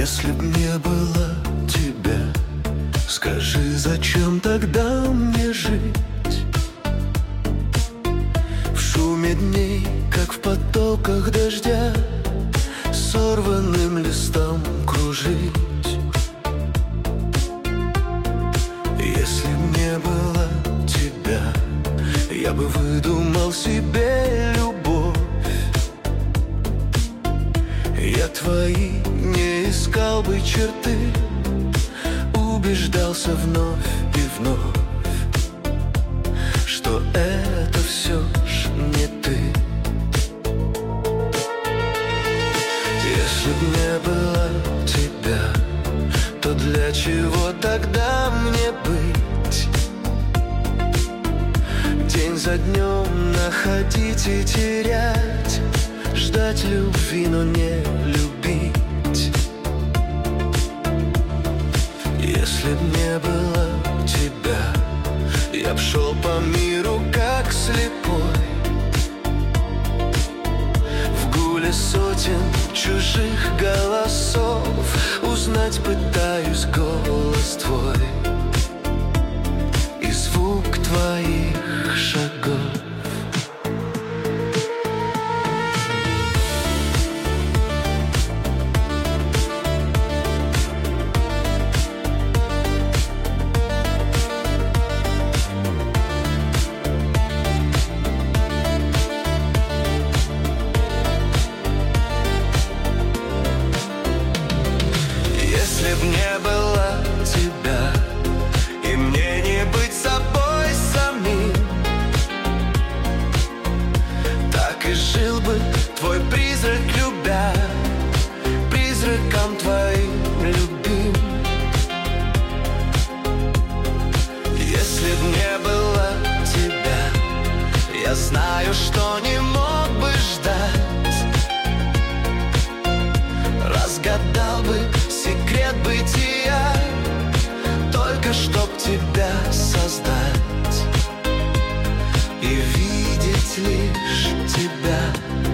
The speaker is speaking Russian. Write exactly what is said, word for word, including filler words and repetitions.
Если б не было тебя, скажи, зачем тогда мне жить? В шуме дней, как в потоках дождя, сорванным листом кружить. Если б не было тебя, я бы выдумал себе любовь. Я твои не искал бы черты, убеждался вновь и вновь, что это все ж не ты. Если б не было тебя, то для чего тогда мне быть? День за днем находить и терять, ждать любви, но не любить. Если б не было тебя, я б шел по миру как слепой, в гуле сотен чужих голосов узнать пытаюсь голос твой и звук твоих шагов. Если б не было тебя, и мне не быть собой самим, так и жил бы твой призрак, любя, призраком твоим любим. Если б не было тебя, я знаю, что не мог бы ждать, разгадал бы секрет бытия, только чтоб тебя создать и видеть лишь тебя.